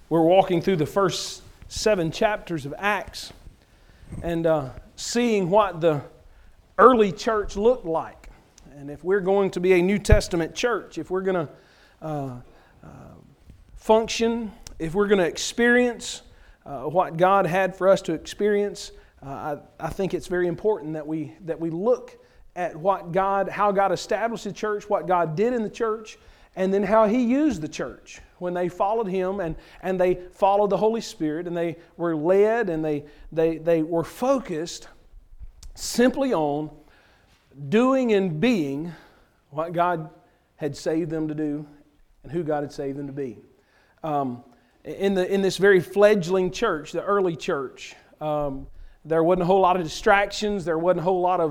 We're walking through the first 7 chapters of Acts and seeing what the early church looked like. And if we're going to be a New Testament church, if we're going to function, if we're going to experience what God had for us to experience, I think it's very important that we look at how God established the church, what God did in the church, and then how He used the church when they followed Him and they followed the Holy Spirit and they were led and they were focused simply on doing and being what God had saved them to do and who God had saved them to be. In this very fledgling church, the early church, there wasn't a whole lot of distractions. There wasn't a whole lot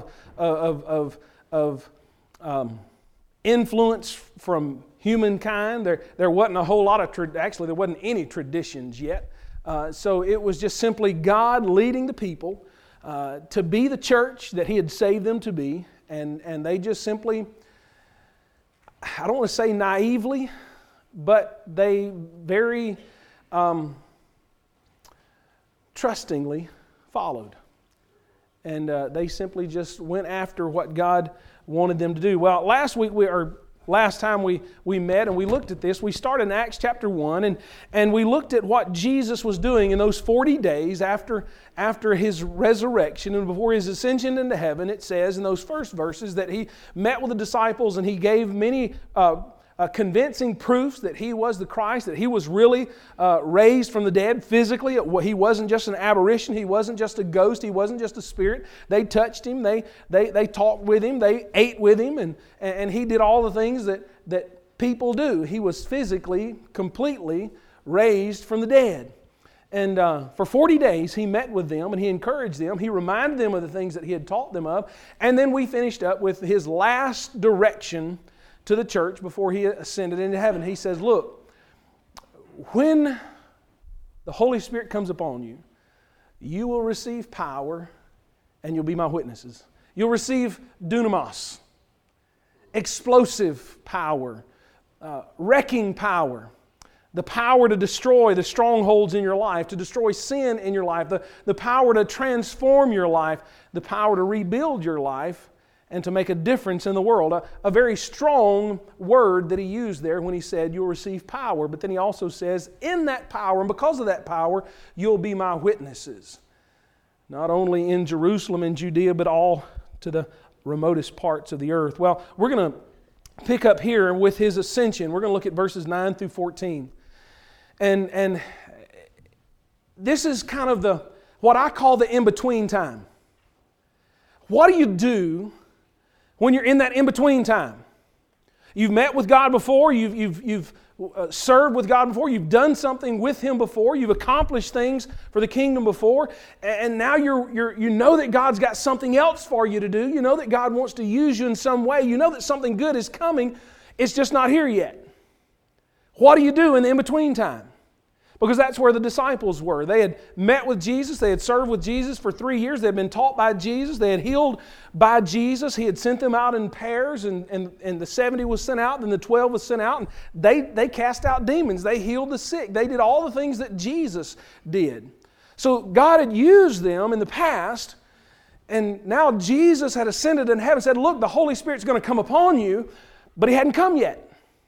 of influence from humankind. There wasn't a whole lot of actually there wasn't any traditions yet. So it was just simply God leading the people to be the church that He had saved them to be, and they just simply, I don't want to say naively, but they very trustingly followed. And they simply just went after what God wanted them to do. Well, last time we met and we looked at this, we started in Acts chapter 1 and we looked at what Jesus was doing in those 40 days after His resurrection and before His ascension into heaven. It says in those first verses that He met with the disciples and He gave many convincing proofs that He was the Christ, that He was really raised from the dead physically. He wasn't just an apparition. He wasn't just a ghost. He wasn't just a spirit. They touched Him. They talked with Him. They ate with Him. And He did all the things that people do. He was physically, completely raised from the dead. And for 40 days He met with them and He encouraged them. He reminded them of the things that He had taught them of. And then we finished up with His last direction to the church before He ascended into heaven. He says, look, when the Holy Spirit comes upon you, you will receive power and you'll be my witnesses. You'll receive dunamis, explosive power, wrecking power, the power to destroy the strongholds in your life, to destroy sin in your life, the power to transform your life, the power to rebuild your life, and to make a difference in the world. A very strong word that He used there when He said, you'll receive power. But then He also says, in that power, and because of that power, you'll be my witnesses. Not only in Jerusalem and Judea, but all to the remotest parts of the earth. Well, we're going to pick up here with His ascension. We're going to look at verses 9 through 14. And this is kind of what I call the in-between time. What do you do when you're in that in-between time? You've met with God before, you've served with God before, you've done something with Him before, you've accomplished things for the kingdom before, and now you know that God's got something else for you to do. You know that God wants to use you in some way. You know that something good is coming. It's just not here yet. What do you do in the in-between time? Because that's where the disciples were. They had met with Jesus. They had served with Jesus for 3 years. They had been taught by Jesus. They had healed by Jesus. He had sent them out in pairs, and the 70 was sent out, and the 12 was sent out. And they cast out demons. They healed the sick. They did all the things that Jesus did. So God had used them in the past, and now Jesus had ascended in heaven and said, look, the Holy Spirit's going to come upon you, but He hadn't come yet.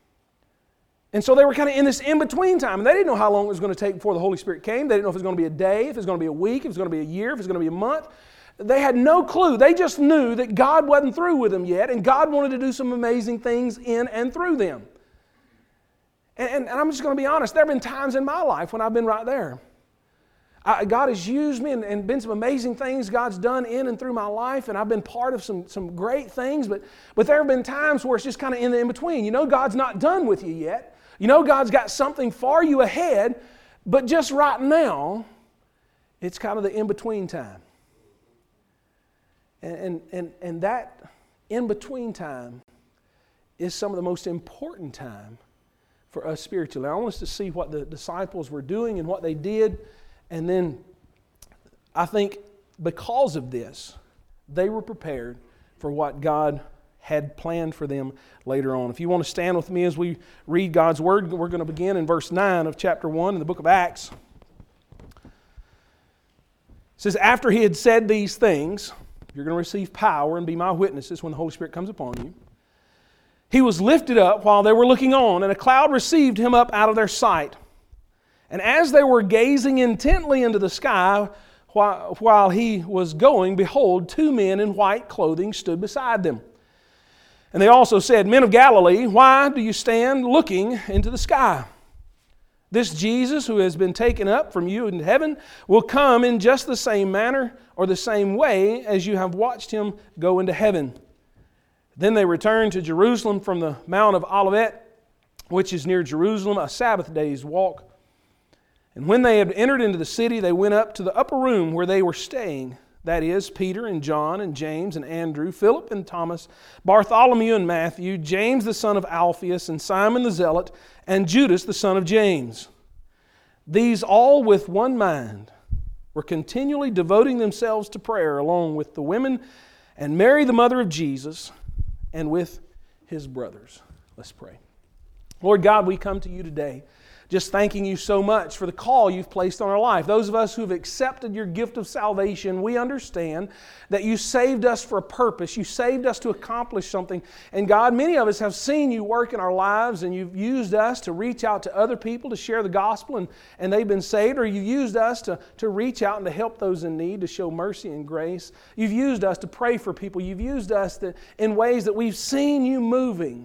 And so they were kind of in this in-between time. And they didn't know how long it was going to take before the Holy Spirit came. They didn't know if it was going to be a day, if it was going to be a week, if it was going to be a year, if it was going to be a month. They had no clue. They just knew that God wasn't through with them yet, and God wanted to do some amazing things in and through them. And I'm just going to be honest, there have been times in my life when I've been right there. God has used me and been some amazing things God's done in and through my life, and I've been part of some great things, but there have been times where it's just kind of in the in-between. You know God's not done with you yet. You know God's got something for you ahead, but just right now, it's kind of the in-between time. And that in-between time is some of the most important time for us spiritually. I want us to see what the disciples were doing and what they did, and then I think because of this, they were prepared for what God had planned for them later on. If you want to stand with me as we read God's Word, we're going to begin in verse 9 of chapter 1 in the book of Acts. It says, after he had said these things, you're going to receive power and be my witnesses when the Holy Spirit comes upon you. He was lifted up while they were looking on, and a cloud received him up out of their sight. And as they were gazing intently into the sky while he was going, behold, 2 men in white clothing stood beside them. And they also said, Men of Galilee, why do you stand looking into the sky? This Jesus who has been taken up from you into heaven will come in just the same manner or the same way as you have watched him go into heaven. Then they returned to Jerusalem from the Mount of Olivet, which is near Jerusalem, a Sabbath day's walk. And when they had entered into the city, they went up to the upper room where they were staying. That is, Peter and John and James and Andrew, Philip and Thomas, Bartholomew and Matthew, James the son of Alphaeus and Simon the Zealot, and Judas the son of James. These all with one mind were continually devoting themselves to prayer along with the women and Mary the mother of Jesus and with his brothers. Let's pray. Lord God, we come to you today just thanking you so much for the call you've placed on our life. Those of us who have accepted your gift of salvation, we understand that you saved us for a purpose. You saved us to accomplish something. And God, many of us have seen you work in our lives, and you've used us to reach out to other people to share the gospel, and they've been saved, or you've used us to reach out and to help those in need, to show mercy and grace. You've used us to pray for people. You've used us in ways that we've seen you moving.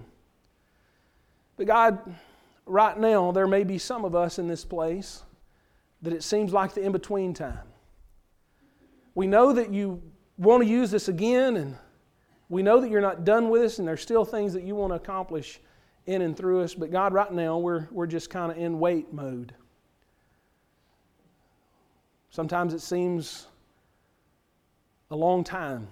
But God, right now, there may be some of us in this place that it seems like the in-between time. We know that you want to use this again, and we know that you're not done with us, and there's still things that you want to accomplish in and through us. But God, right now, we're just kind of in wait mode. Sometimes it seems a long time.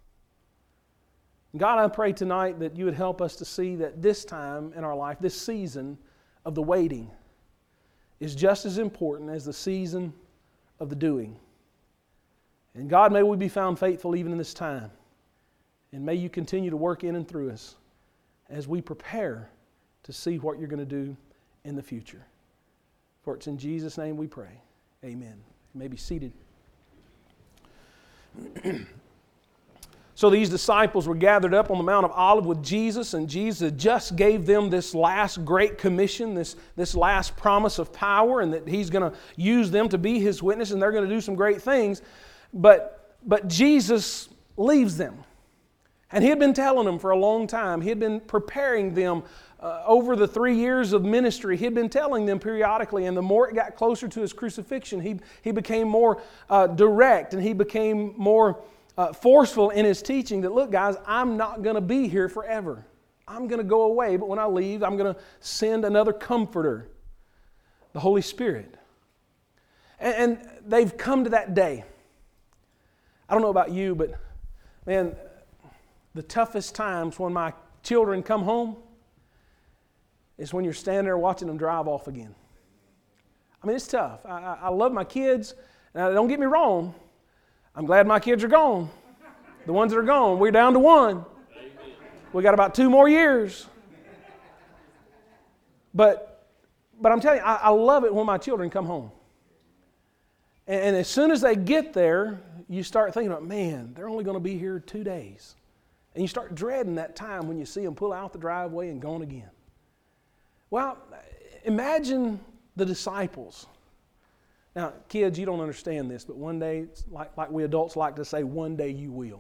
God, I pray tonight that you would help us to see that this time in our life, this season of the waiting, is just as important as the season of the doing. And God, may we be found faithful even in this time. And may you continue to work in and through us as we prepare to see what you're going to do in the future. For it's in Jesus' name we pray. Amen. You may be seated. So these disciples were gathered up on the Mount of Olives with Jesus, and Jesus just gave them this last great commission, this last promise of power, and that He's going to use them to be His witness, and they're going to do some great things. But Jesus leaves them. And He had been telling them for a long time. He had been preparing them over the 3 years of ministry. He had been telling them periodically, and the more it got closer to His crucifixion, He became more direct, and He became more forceful in His teaching that, look guys, I'm not going to be here forever. I'm going to go away, but when I leave, I'm going to send another comforter, the Holy Spirit. And they've come to that day. I don't know about you, but man, the toughest times when my children come home is when you're standing there watching them drive off again. I mean, it's tough. I love my kids, and don't get me wrong, I'm glad my kids are gone. The ones that are gone, we're down to one. We got about 2 more years. But I'm telling you, I love it when my children come home. And as soon as they get there, you start thinking about, man, they're only going to be here 2 days. And you start dreading that time when you see them pull out the driveway and gone again. Well, imagine the disciples. Now, kids, you don't understand this, but one day, like we adults like to say, one day you will.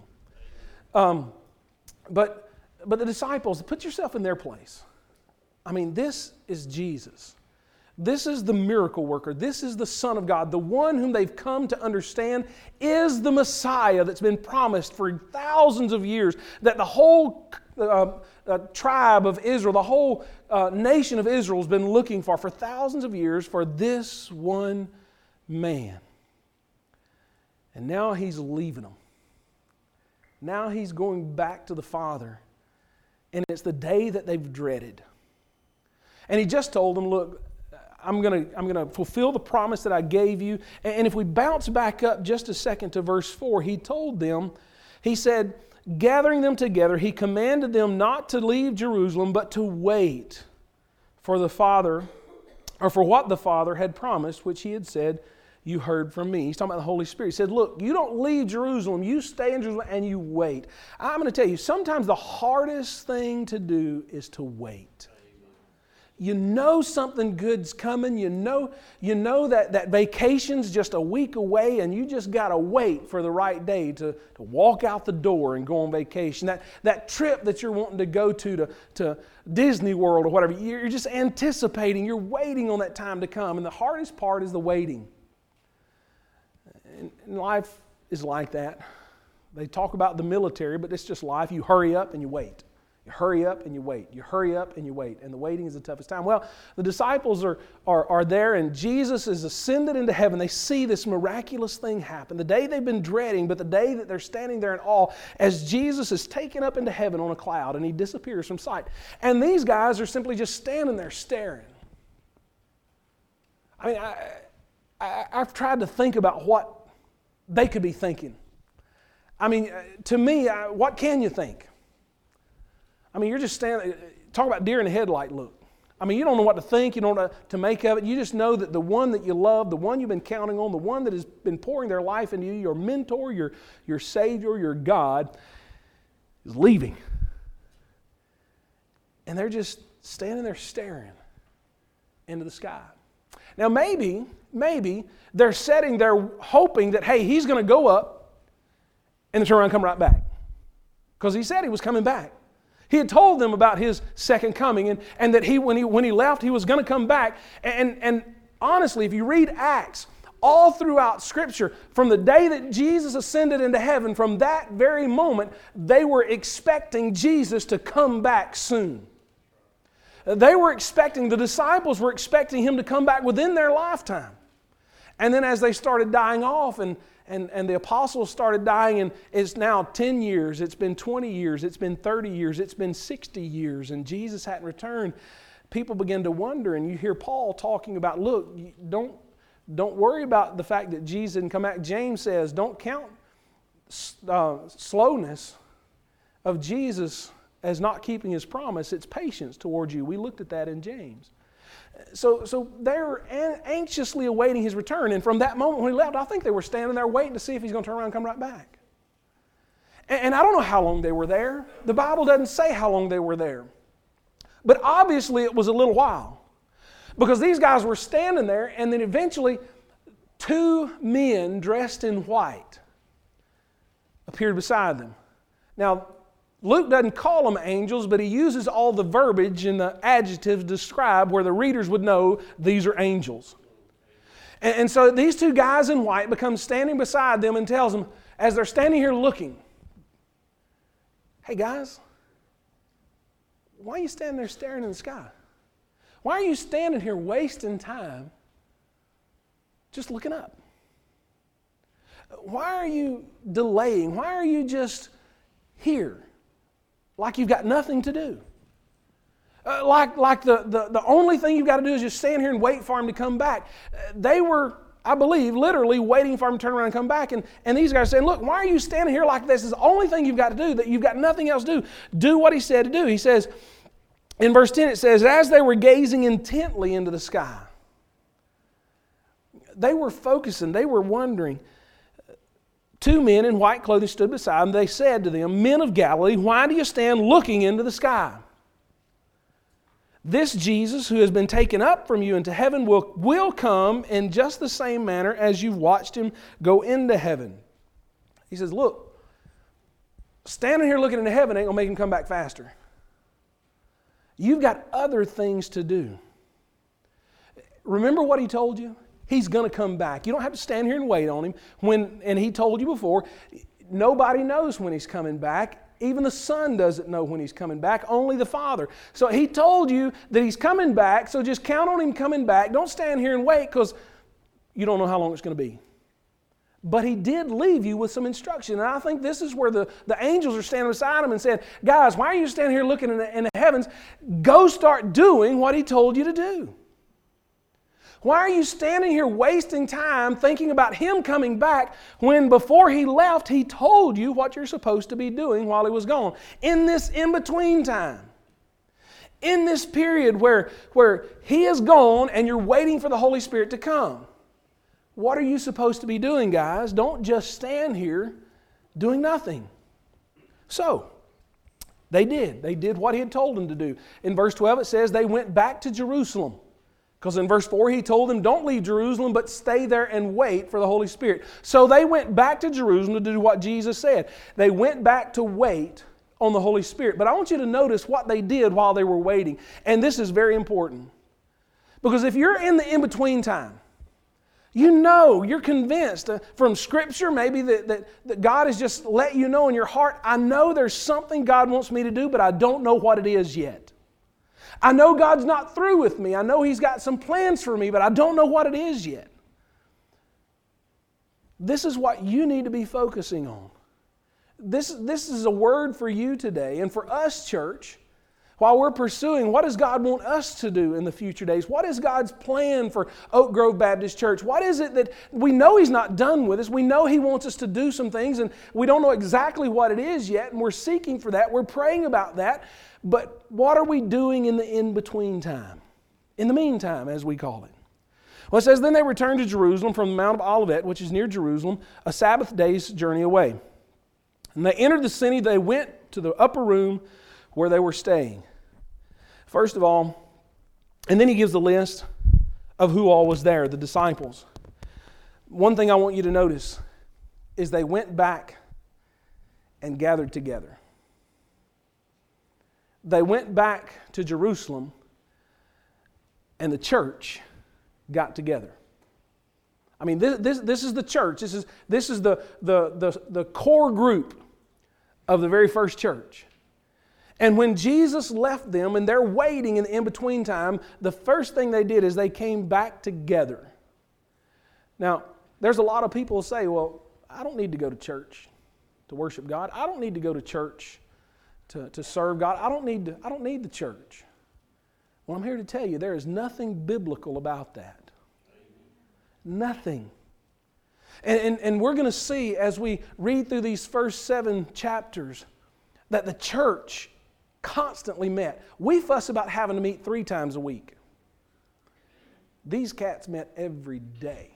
But the disciples, put yourself in their place. I mean, this is Jesus. This is the miracle worker. This is the Son of God. The one whom they've come to understand is the Messiah that's been promised for thousands of years, that the whole tribe of Israel, the whole nation of Israel has been looking for thousands of years, for this one man. And now He's leaving them. Now He's going back to the Father. And it's the day that they've dreaded. And He just told them, look, I'm going to fulfill the promise that I gave you. And if we bounce back up just a second to verse 4, He told them, He said, gathering them together, he commanded them not to leave Jerusalem, but to wait for the Father, or for what the Father had promised, which he had said, you heard from me. He's talking about the Holy Spirit. He said, look, you don't leave Jerusalem. You stay in Jerusalem and you wait. I'm going to tell you, sometimes the hardest thing to do is to wait. You know something good's coming. You know that vacation's just a week away, and you just got to wait for the right day to walk out the door and go on vacation. That trip that you're wanting to go to Disney World or whatever, you're just anticipating. You're waiting on that time to come. And the hardest part is the waiting. And life is like that. They talk about the military, but it's just life. You hurry up and you wait. You hurry up and you wait. You hurry up and you wait. And the waiting is the toughest time. Well, the disciples are there, and Jesus is ascended into heaven. They see this miraculous thing happen. The day they've been dreading, but the day that they're standing there in awe as Jesus is taken up into heaven on a cloud and he disappears from sight. And these guys are simply just standing there staring. I mean, I've tried to think about what they could be thinking. I mean, to me, what can you think? I mean, you're just standing, talk about deer in the headlight look. I mean, you don't know what to think, you don't know what to make of it. You just know that the one that you love, the one you've been counting on, the one that has been pouring their life into you, your mentor, your Savior, your God, is leaving. And they're just standing there staring into the sky. Now, maybe they're sitting there hoping that, hey, he's going to go up and turn around and come right back. Because he said he was coming back. He had told them about his second coming and that when he left, he was going to come back. And honestly, if you read Acts, all throughout Scripture, from the day that Jesus ascended into heaven, from that very moment, they were expecting Jesus to come back soon. The disciples were expecting him to come back within their lifetime. And then as they started dying off and the apostles started dying, and it's now 10 years, it's been 20 years, it's been 30 years, it's been 60 years, and Jesus hadn't returned, people begin to wonder, and you hear Paul talking about, look, don't worry about the fact that Jesus didn't come back. James says, don't count slowness of Jesus as not keeping his promise, it's patience towards you. We looked at that in James. So they're anxiously awaiting his return. And from that moment when he left, I think they were standing there waiting to see if he's going to turn around and come right back. And I don't know how long they were there. The Bible doesn't say how long they were there. But obviously it was a little while. Because these guys were standing there, and then eventually 2 men dressed in white appeared beside them. Now, Luke doesn't call them angels, but he uses all the verbiage and the adjectives to describe where the readers would know these are angels. And so these 2 guys in white become standing beside them and tells them, as they're standing here looking, hey guys, why are you standing there staring in the sky? Why are you standing here wasting time just looking up? Why are you delaying? Why are you just here? Like you've got nothing to do. Like the only thing you've got to do is just stand here and wait for him to come back. They were, I believe, literally waiting for him to turn around and come back. And these guys saying, look, why are you standing here like this? It's the only thing you've got to do, that you've got nothing else to do. Do what he said to do. He says, in verse 10 it says, as they were gazing intently into the sky, they were focusing, they were wondering. 2 men in white clothing stood beside them. They said to them, men of Galilee, why do you stand looking into the sky? This Jesus who has been taken up from you into heaven will come in just the same manner as you've watched him go into heaven. He says, look, standing here looking into heaven ain't going to make him come back faster. You've got other things to do. Remember what he told you? He's going to come back. You don't have to stand here and wait on him. And he told you before, nobody knows when he's coming back. Even the Son doesn't know when he's coming back, only the Father. So he told you that he's coming back, so just count on him coming back. Don't stand here and wait because you don't know how long it's going to be. But he did leave you with some instruction. And I think this is where the angels are standing beside him and saying, guys, why are you standing here looking in the heavens? Go start doing what he told you to do. Why are you standing here wasting time thinking about Him coming back when before He left, He told you what you're supposed to be doing while He was gone? In this in-between time. In this period where He is gone and you're waiting for the Holy Spirit to come. What are you supposed to be doing, guys? Don't just stand here doing nothing. So, they did. They did what He had told them to do. In verse 12 it says they went back to Jerusalem. Because in verse 4 He told them, don't leave Jerusalem, but stay there and wait for the Holy Spirit. So they went back to Jerusalem to do what Jesus said. They went back to wait on the Holy Spirit. But I want you to notice what they did while they were waiting. And this is very important. Because if you're in the in-between time, you know, you're convinced from Scripture maybe that God has just let you know in your heart, I know there's something God wants me to do, but I don't know what it is yet. I know God's not through with me. I know He's got some plans for me, but I don't know what it is yet. This is what you need to be focusing on. This is a word for you today and for us, church. While we're pursuing, what does God want us to do in the future days? What is God's plan for Oak Grove Baptist Church? What is it that we know He's not done with us? We know He wants us to do some things, and we don't know exactly what it is yet, and we're seeking for that. We're praying about that. But what are we doing in the in-between time? In the meantime, as we call it. Well, it says, then they returned to Jerusalem from the Mount of Olivet, which is near Jerusalem, a Sabbath day's journey away. And they entered the city. They went to the upper room where they were staying. First of all, and then he gives the list of who all was there, the disciples. One thing I want you to notice is they went back and gathered together. They went back to Jerusalem and the church got together. I mean, this is the church. This is the core group of the very first church. And when Jesus left them and they're waiting in the in-between time, the first thing they did is they came back together. Now, there's a lot of people who say, well, I don't need to go to church to worship God. I don't need to go to church to serve God. I don't need the church. Well, I'm here to tell you there is nothing biblical about that. Nothing. And we're going to see as we read through these first 7 chapters that the church constantly met. We fuss about having to meet 3 times a week. These cats met every day.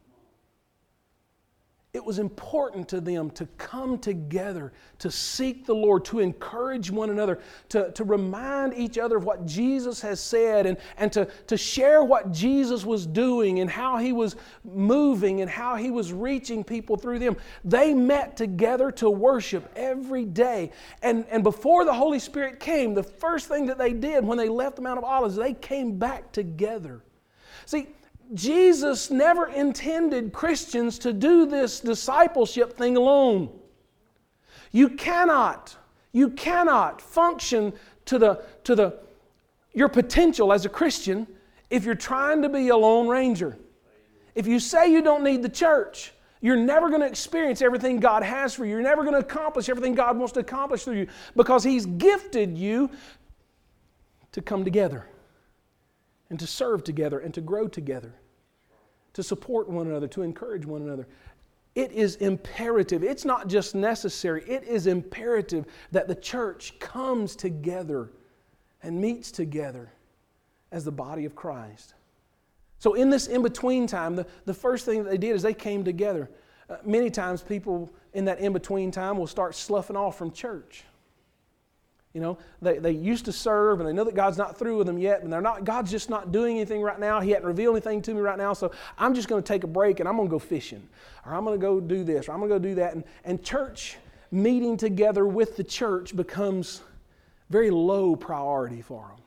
It was important to them to come together, to seek the Lord, to encourage one another, to remind each other of what Jesus has said, and to share what Jesus was doing and how He was moving and how He was reaching people through them. They met together to worship every day. And before the Holy Spirit came, the first thing that they did when they left the Mount of Olives, they came back together. See, Jesus never intended Christians to do this discipleship thing alone. You cannot function to your potential as a Christian if you're trying to be a lone ranger. If you say you don't need the church, you're never going to experience everything God has for you. You're never going to accomplish everything God wants to accomplish through you because He's gifted you to come together and to serve together and to grow together, to support one another, to encourage one another. It is imperative. It's not just necessary. It is imperative that the church comes together and meets together as the body of Christ. So in this in-between time, the first thing that they did is they came together. Many times people in that in-between time will start sloughing off from church. You know, they used to serve and they know that God's not through with them yet, and God's just not doing anything right now. He hadn't revealed anything to me right now, so I'm just going to take a break and I'm going to go fishing, or I'm going to go do this, or I'm going to go do that. And church meeting together with the church becomes very low priority for them.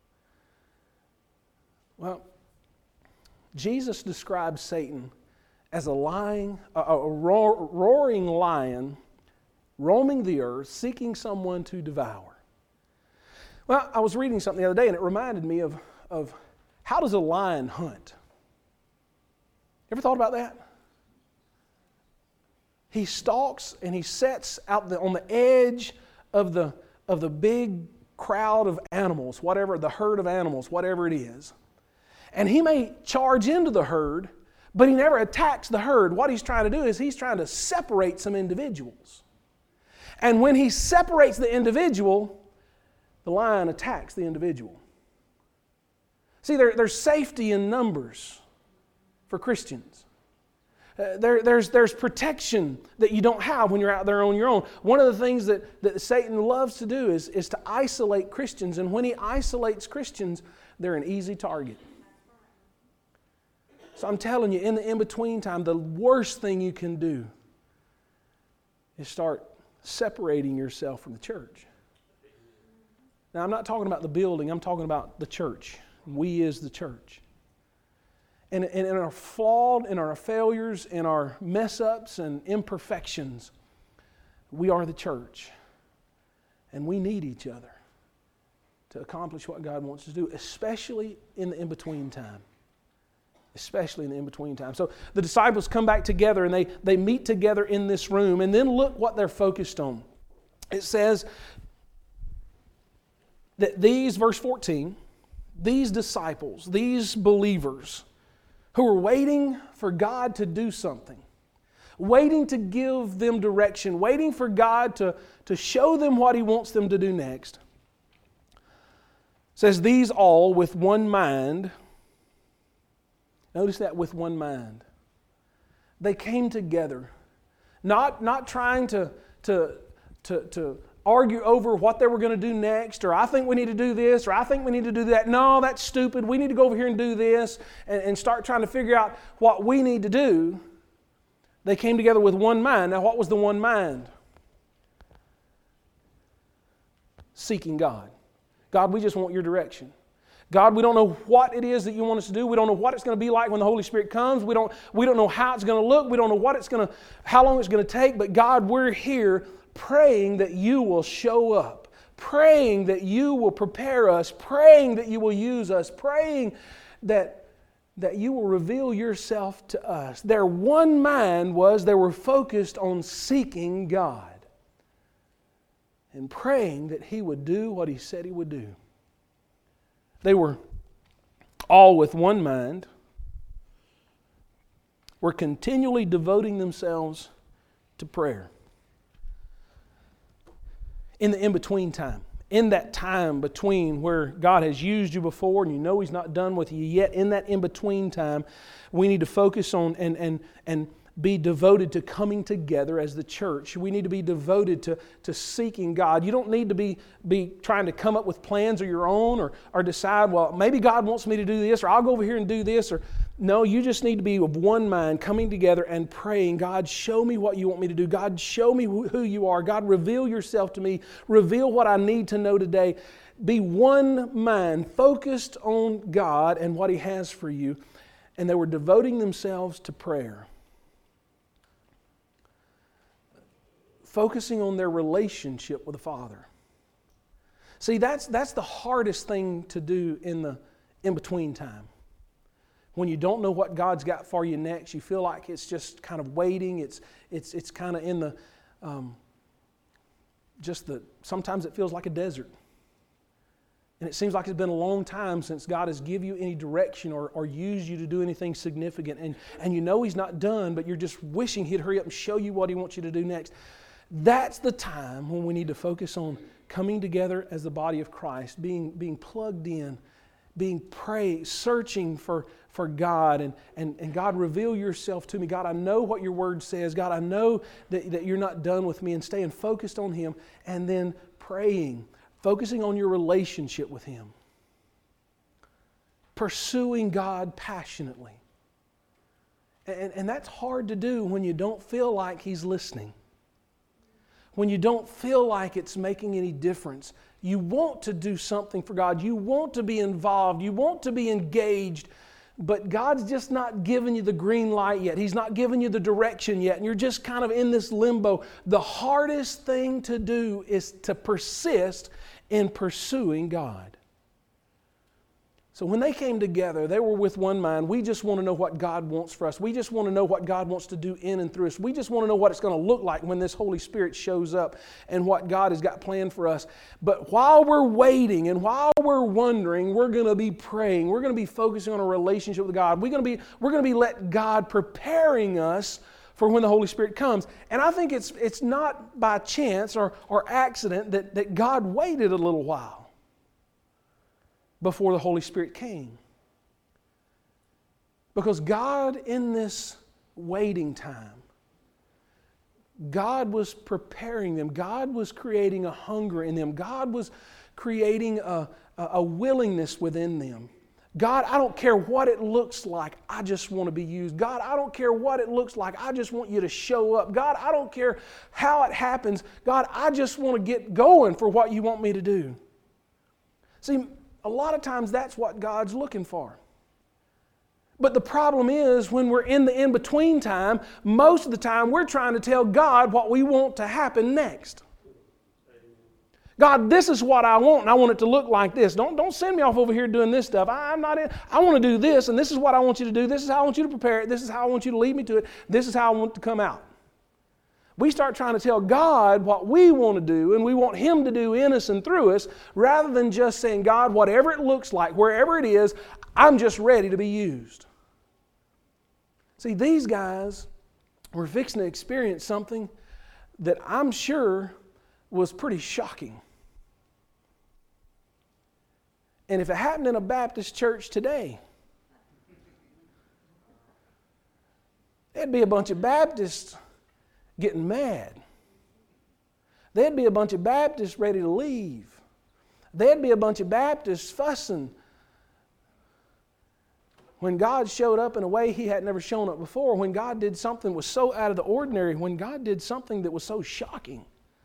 Well, Jesus describes Satan as a roaring lion roaming the earth, seeking someone to devour. Well, I was reading something the other day, and it reminded me of how does a lion hunt? Ever thought about that? He stalks and he sets out on the edge of the big crowd of animals, whatever, the herd of animals, whatever it is. And he may charge into the herd, but he never attacks the herd. What he's trying to do is he's trying to separate some individuals. And when he separates the individual, the lion attacks the individual. See, there's safety in numbers for Christians. There's protection that you don't have when you're out there on your own. One of the things that Satan loves to do is to isolate Christians. And when he isolates Christians, they're an easy target. So I'm telling you, in the in-between time, the worst thing you can do is start separating yourself from the church. Now, I'm not talking about the building. I'm talking about the church. We is the church. And in our flawed, in our failures, in our mess-ups and imperfections, we are the church. And we need each other to accomplish what God wants us to do, especially in the in-between time. Especially in the in-between time. So the disciples come back together and they meet together in this room, and then look what they're focused on. It says that these, verse 14, these disciples, these believers who were waiting for God to do something, waiting to give them direction, waiting for God to show them what He wants them to do next, says these all with one mind. Notice that, with one mind. They came together, not trying to argue over what they were going to do next, or I think we need to do this, or I think we need to do that. No, that's stupid. We need to go over here and do this, and start trying to figure out what we need to do. They came together with one mind. Now, what was the one mind? Seeking God. God, we just want your direction. God, we don't know what it is that you want us to do. We don't know what it's going to be like when the Holy Spirit comes. We don't know how it's going to look. We don't know how long it's going to take. But God, we're here praying that you will show up, praying that you will prepare us, praying that you will use us, praying that you will reveal yourself to us. Their one mind was they were focused on seeking God and praying that He would do what He said He would do. They were all with one mind, were continually devoting themselves to prayer. In the in-between time, in that time between where God has used you before and you know He's not done with you yet, in that in-between time, we need to focus on and be devoted to coming together as the church. We need to be devoted to seeking God. You don't need to be trying to come up with plans of your own or decide, well, maybe God wants me to do this, or I'll go over here and do this. No, you just need to be of one mind, coming together and praying, God, show me what you want me to do. God, show me who you are. God, reveal yourself to me. Reveal what I need to know today. Be one mind, focused on God and what He has for you. And they were devoting themselves to prayer. Focusing on their relationship with the Father. See, that's the hardest thing to do in the in-between time. When you don't know what God's got for you next, you feel like it's just kind of waiting. It's kind of in the sometimes it feels like a desert. And it seems like it's been a long time since God has given you any direction or used you to do anything significant. And you know He's not done, but you're just wishing He'd hurry up and show you what He wants you to do next. That's the time when we need to focus on coming together as the body of Christ, being plugged in, searching for God, and God, reveal yourself to me. God, I know what your word says. God, I know that you're not done with me, and staying focused on Him, and then praying, focusing on your relationship with Him, pursuing God passionately. And that's hard to do when you don't feel like He's listening. When you don't feel like it's making any difference. You want to do something for God. You want to be involved. You want to be engaged. But God's just not giving you the green light yet. He's not giving you the direction yet. And you're just kind of in this limbo. The hardest thing to do is to persist in pursuing God. So when they came together, they were with one mind. We just want to know what God wants for us. We just want to know what God wants to do in and through us. We just want to know what it's going to look like when this Holy Spirit shows up and what God has got planned for us. But while we're waiting and while we're wondering, we're going to be praying. We're going to be focusing on a relationship with God. We're going to be let God preparing us for when the Holy Spirit comes. And I think it's not by chance or accident that God waited a little while before the Holy Spirit came. Because God, in this waiting time, God was preparing them. God was creating a hunger in them. God was creating a willingness within them. God, I don't care what it looks like. I just want to be used. God, I don't care what it looks like. I just want you to show up. God, I don't care how it happens. God, I just want to get going for what you want me to do. See, a lot of times that's what God's looking for. But the problem is when we're in the in-between time, most of the time we're trying to tell God what we want to happen next. God, this is what I want, and I want it to look like this. Don't send me off over here doing this stuff. I'm not in. I want to do this, and this is what I want you to do. This is how I want you to prepare it. This is how I want you to lead me to it. This is how I want it to come out. We start trying to tell God what we want to do, and we want Him to do in us and through us, rather than just saying, God, whatever it looks like, wherever it is, I'm just ready to be used. See, these guys were fixing to experience something that I'm sure was pretty shocking. And if it happened in a Baptist church today, there'd be a bunch of Baptists getting mad. There'd be a bunch of Baptists ready to leave. There'd be a bunch of Baptists fussing when God showed up in a way He had never shown up before, when God did something that was so out of the ordinary, when God did something that was so shocking.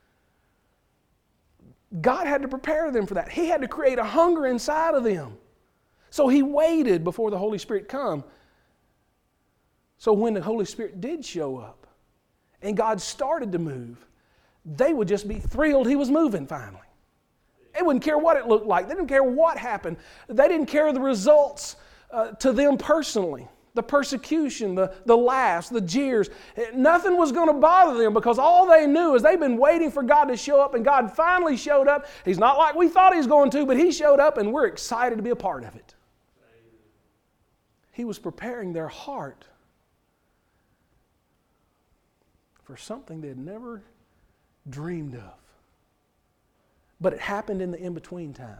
God had to prepare them for that. He had to create a hunger inside of them. So He waited before the Holy Spirit come. So when the Holy Spirit did show up, and God started to move, they would just be thrilled He was moving finally. They wouldn't care what it looked like. They didn't care what happened. They didn't care the results to them personally. The persecution, the laughs, the jeers. Nothing was going to bother them because all they knew is they'd been waiting for God to show up, and God finally showed up. He's not like we thought He was going to, but He showed up, and we're excited to be a part of it. He was preparing their heart for something they had never dreamed of. But it happened in the in-between time.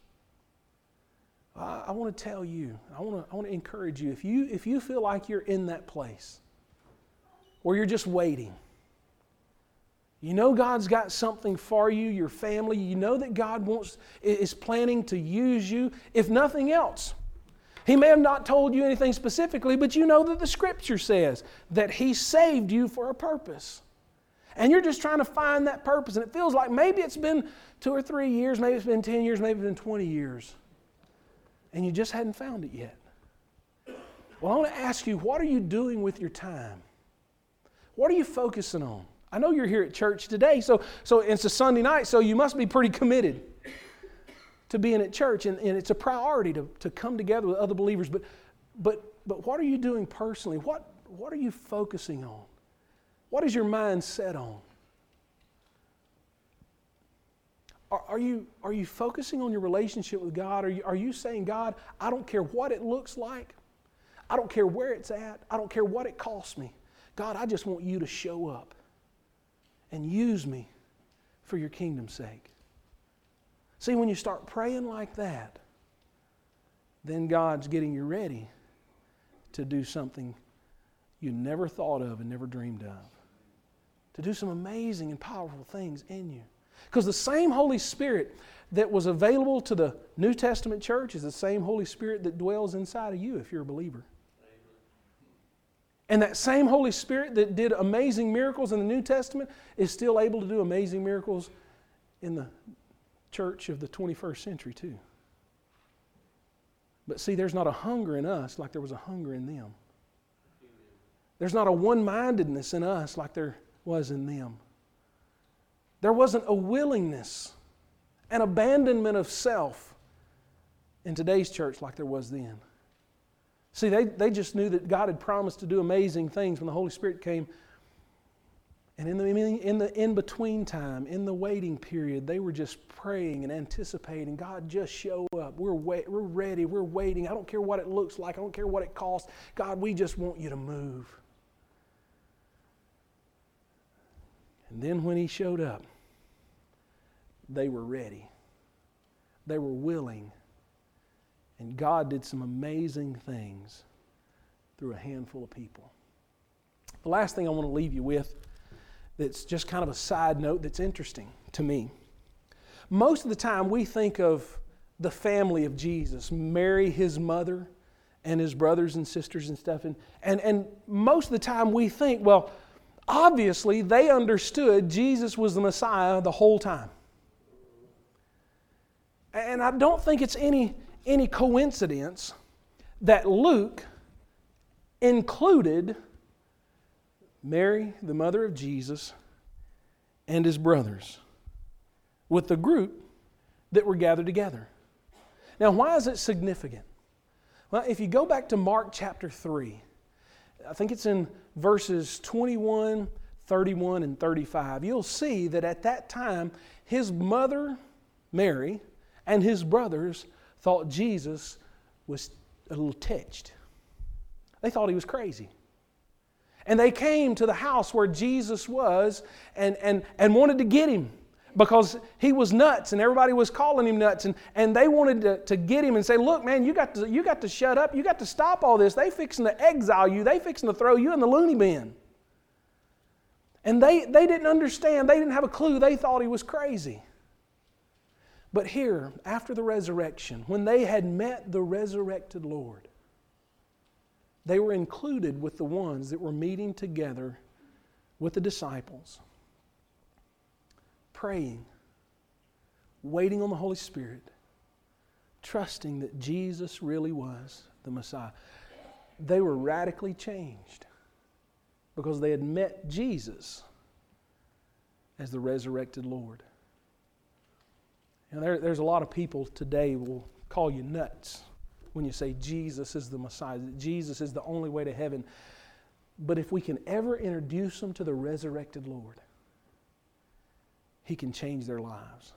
I want to tell you, I want to encourage you, if you feel like you're in that place where you're just waiting, you know God's got something for you, your family, you know that God is planning to use you, if nothing else. He may have not told you anything specifically, but you know that the Scripture says that He saved you for a purpose. And you're just trying to find that purpose. And it feels like maybe it's been 2 or 3 years, maybe it's been 10 years, maybe it's been 20 years. And you just hadn't found it yet. Well, I want to ask you, what are you doing with your time? What are you focusing on? I know you're here at church today, so it's a Sunday night, so you must be pretty committed to being at church, and it's a priority to come together with other believers. But what are you doing personally? What are you focusing on? What is your mind set on? Are you focusing on your relationship with God? Are you saying, God, I don't care what it looks like. I don't care where it's at. I don't care what it costs me. God, I just want you to show up and use me for your kingdom's sake. See, when you start praying like that, then God's getting you ready to do something you never thought of and never dreamed of. To do some amazing and powerful things in you. Because the same Holy Spirit that was available to the New Testament church is the same Holy Spirit that dwells inside of you if you're a believer. And that same Holy Spirit that did amazing miracles in the New Testament is still able to do amazing miracles in the church of the 21st century too. But see, there's not a hunger in us like there was a hunger in them. There's not a one-mindedness in us like there was in them. There wasn't a willingness, an abandonment of self in today's church like there was then. See, they just knew that God had promised to do amazing things when the Holy Spirit came. And in the in-between time, in the waiting period, they were just praying and anticipating, God, just show up. We're ready. We're waiting. I don't care what it looks like. I don't care what it costs. God, we just want you to move. And then when He showed up, they were ready. They were willing. And God did some amazing things through a handful of people. The last thing I want to leave you with, that's just kind of a side note that's interesting to me. Most of the time we think of the family of Jesus, Mary, His mother, and His brothers and sisters and stuff. And most of the time we think, well, obviously they understood Jesus was the Messiah the whole time. And I don't think it's any coincidence that Luke included Mary, the mother of Jesus, and His brothers with the group that were gathered together. Now, why is it significant? Well, if you go back to Mark chapter 3, I think it's in verses 21, 31, and 35, you'll see that at that time, His mother, Mary, and His brothers thought Jesus was a little touched. They thought He was crazy. And they came to the house where Jesus was and wanted to get Him because He was nuts and everybody was calling Him nuts. And they wanted to get Him and say, look, man, you got to shut up. You got to stop all this. They fixing to exile you. They fixing to throw you in the loony bin. And they didn't understand. They didn't have a clue. They thought He was crazy. But here, after the resurrection, when they had met the resurrected Lord, they were included with the ones that were meeting together with the disciples, praying, waiting on the Holy Spirit, trusting that Jesus really was the Messiah. They were radically changed because they had met Jesus as the resurrected Lord. And there's a lot of people today who will call you nuts when you say Jesus is the Messiah, that Jesus is the only way to heaven. But if we can ever introduce them to the resurrected Lord, He can change their lives.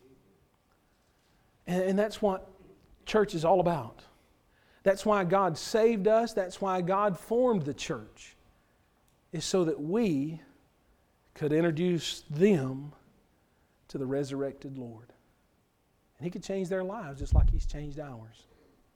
And that's what church is all about. That's why God saved us. That's why God formed the church, is so that we could introduce them to the resurrected Lord. And He could change their lives just like He's changed ours.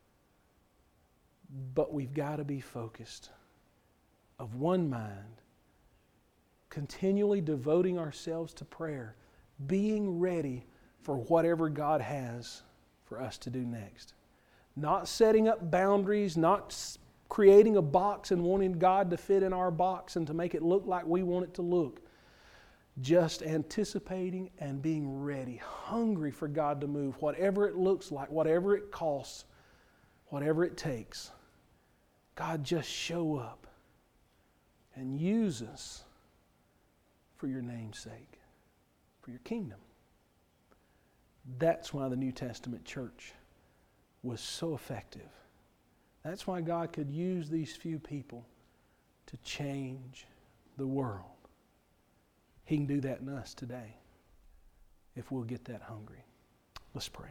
But we've got to be focused, of one mind, continually devoting ourselves to prayer, being ready for whatever God has for us to do next. Not setting up boundaries, not creating a box and wanting God to fit in our box and to make it look like we want it to look. Just anticipating and being ready, hungry for God to move, whatever it looks like, whatever it costs, whatever it takes. God, just show up and use us for your name's sake, for your kingdom. That's why the New Testament church was so effective. That's why God could use these few people to change the world. He can do that in us today if we'll get that hungry. Let's pray.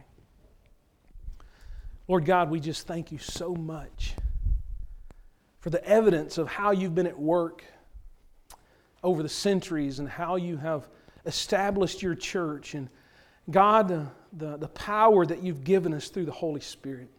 Lord God, we just thank You so much for the evidence of how You've been at work over the centuries and how You have established Your church. And God, the power that You've given us through the Holy Spirit.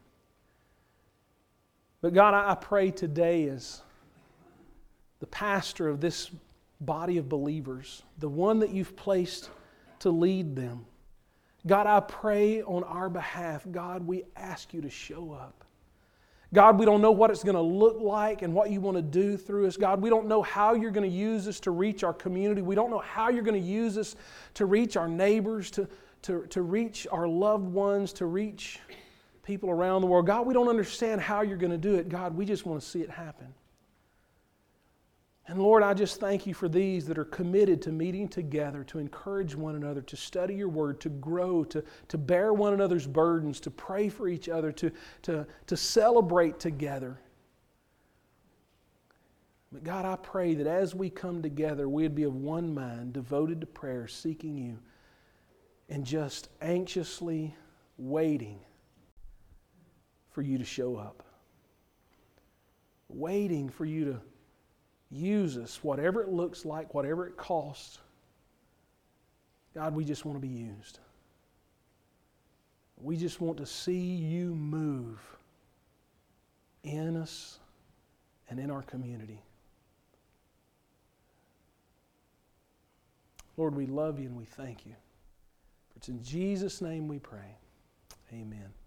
But God, I pray today as the pastor of this body of believers, the one that You've placed to lead them, God, I pray on our behalf, God, we ask You to show up. God, we don't know what it's going to look like and what You want to do through us. God, we don't know how You're going to use us to reach our community. We don't know how You're going to use us to reach our neighbors, to reach our loved ones, to reach people around the world. God, we don't understand how You're going to do it. God, we just want to see it happen. And Lord, I just thank You for these that are committed to meeting together, to encourage one another, to study Your Word, to grow, to bear one another's burdens, to pray for each other, to celebrate together. But God, I pray that as we come together, we'd be of one mind, devoted to prayer, seeking You, and just anxiously waiting for You to show up. Waiting for You to use us, whatever it looks like, whatever it costs. God, we just want to be used. We just want to see You move in us and in our community. Lord, we love You and we thank You. For it's in Jesus' name we pray. Amen.